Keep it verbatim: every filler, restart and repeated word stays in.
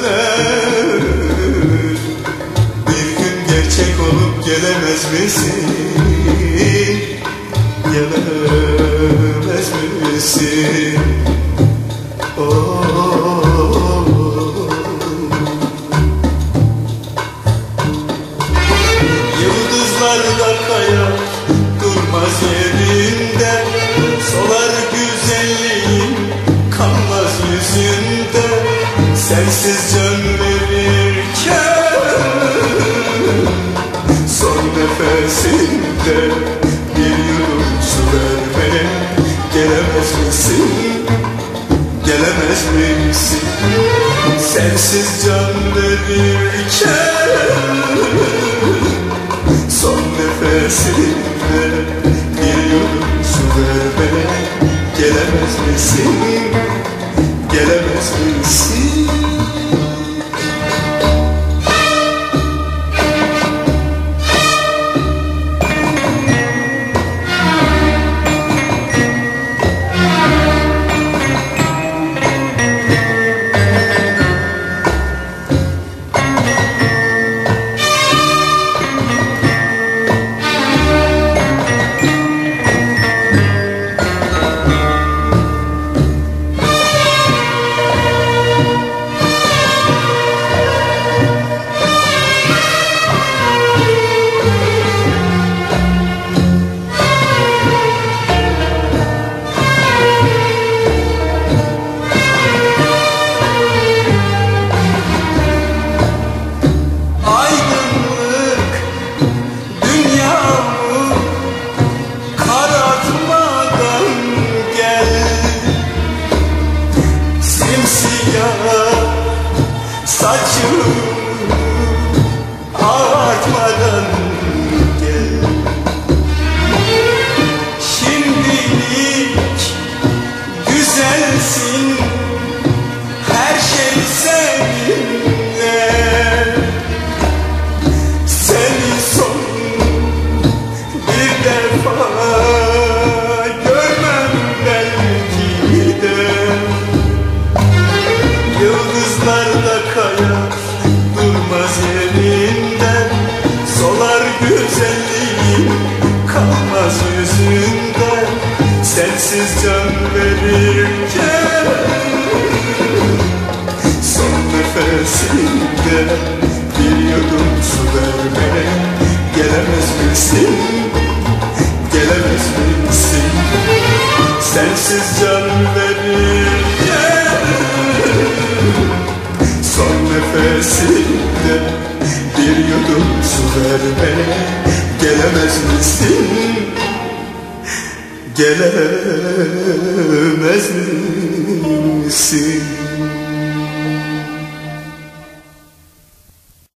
sözler bir gün gerçek olup gelemez misin? Gelemez misin? Oh. Yıldızlar da kayar, durmaz yerinde, solar güzelliğin kalmaz yüzünde. Sensiz can verirken son nefesinde bir yudum su vermeye gelemez misin? Gelemez misin? Sensiz can verirken son nefesinde bir yudum su vermeye gelemez misin? Gelemez misin? Saçımı ağartmadan gel. Şimdilik güzelsin, her şey seninle. Seni son bir defa görmem belki de. Yıldızlar da kayar, durmaz yerinden, solar güzelliğin kalmaz yüzünden. Sensiz can verirken son nefesinde bir yudum su vermeye gelemez misin? Gelemez misin? Sensiz can verirken son nefesinde bir yudum su vermeye gelemez misin? Gelemez misin?